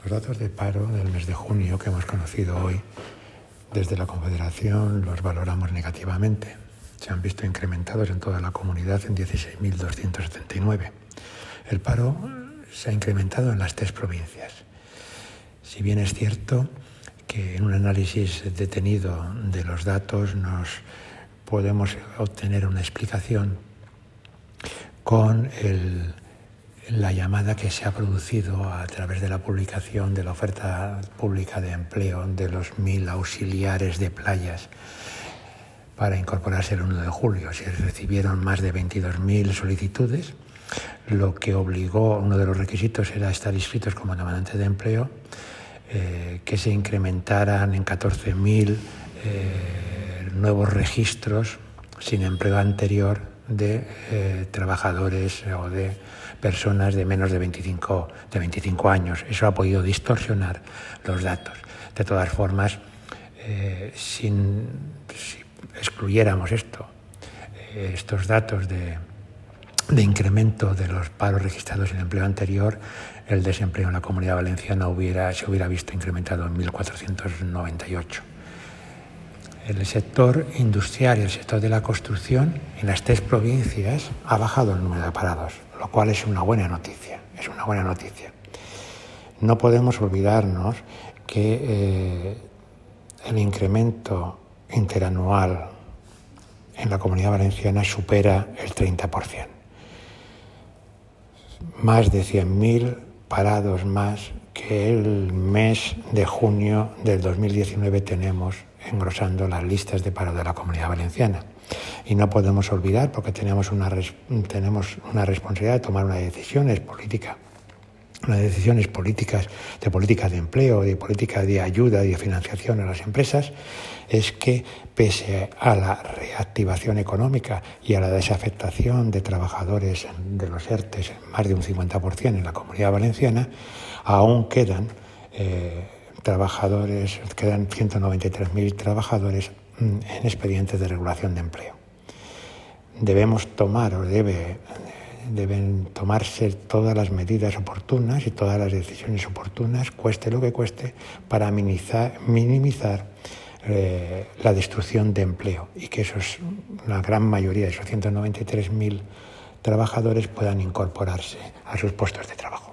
Los datos de paro del mes de junio que hemos conocido hoy, desde la Confederación los valoramos negativamente. Se han visto incrementados en toda la comunidad en 16.279. El paro se ha incrementado en las 3 provincias. Si bien es cierto que en un análisis detenido de los datos nos podemos obtener una explicación con la llamada que se ha producido a través de la publicación de la oferta pública de empleo de los 1.000 auxiliares de playas para incorporarse el 1 de julio. Se recibieron más de 22.000 solicitudes, lo que obligó, uno de los requisitos era estar inscritos como demandantes de empleo, que se incrementaran en 14.000 nuevos registros sin empleo anterior de trabajadores o de personas de menos de 25 años. Eso ha podido distorsionar los datos. De todas formas, si excluyéramos estos datos de incremento de los paros registrados en empleo anterior, el desempleo en la Comunidad Valenciana se hubiera visto incrementado en 1.498. El sector industrial y el sector de la construcción en las 3 provincias ha bajado el número de parados, lo cual es una buena noticia. No podemos olvidarnos que el incremento interanual en la Comunidad Valenciana supera el 30%. Más de 100.000 parados más que el mes de junio del 2019 tenemos engrosando las listas de paro de la Comunidad Valenciana. Y no podemos olvidar, porque tenemos una responsabilidad de tomar unas decisiones políticas de política de empleo, de política de ayuda y de financiación a las empresas, es que pese a la reactivación económica y a la desafectación de trabajadores de los ERTEs, más de un 50% en la Comunidad Valenciana, aún quedan 193.000 trabajadores en expedientes de regulación de empleo. Deben tomarse todas las medidas oportunas y todas las decisiones oportunas, cueste lo que cueste, para minimizar la destrucción de empleo y que la gran mayoría de esos 193.000 trabajadores puedan incorporarse a sus puestos de trabajo.